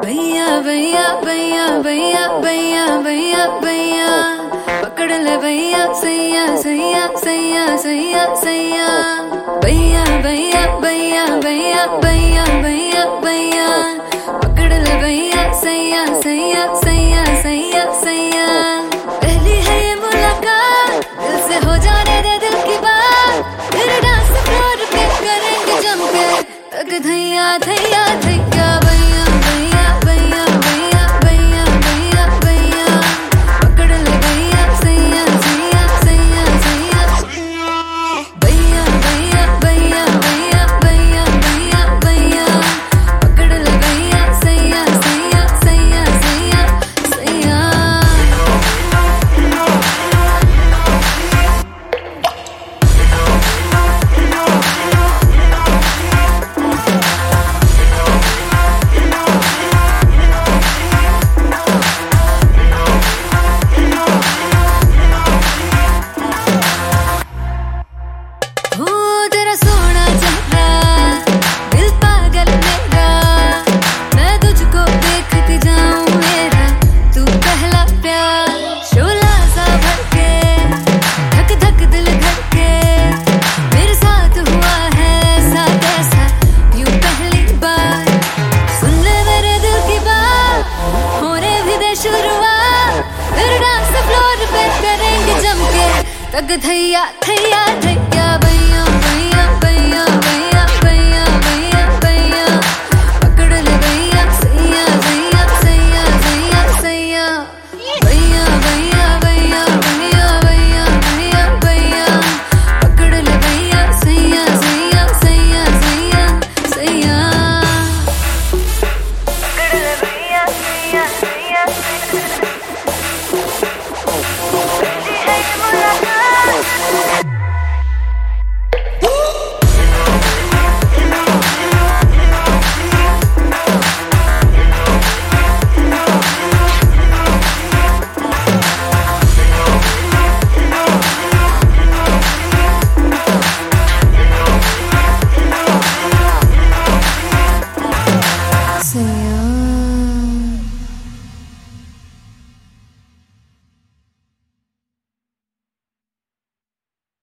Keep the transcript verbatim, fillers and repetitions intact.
भैया भैया भैया भैया भैया भैया भैया पकड़ ले भैया सैया सैया सैया सैया सैया भैया भैया भैया भैया भैया भैया भैया पकड़ ले भैया सैया सैया सैया सैया सैया। पहली है ये मुलाकात, दिल से हो जाने दे दिल की बात, फिर डांस फ्लोर पे करेंगे जम के तक धैया धैया धैया भैया भैया भैया भैया भैया भैया भैया पकड़ ले भैया सैया सैया सैया सैया भैया भैया भैया भैया भैया भैया भैया पकड़ ले भैया सैया सैया सैया सैया सैया। शुरुआत फिर डांस फ्लोर पे करेंगे जम के तक धैया धैया धैया।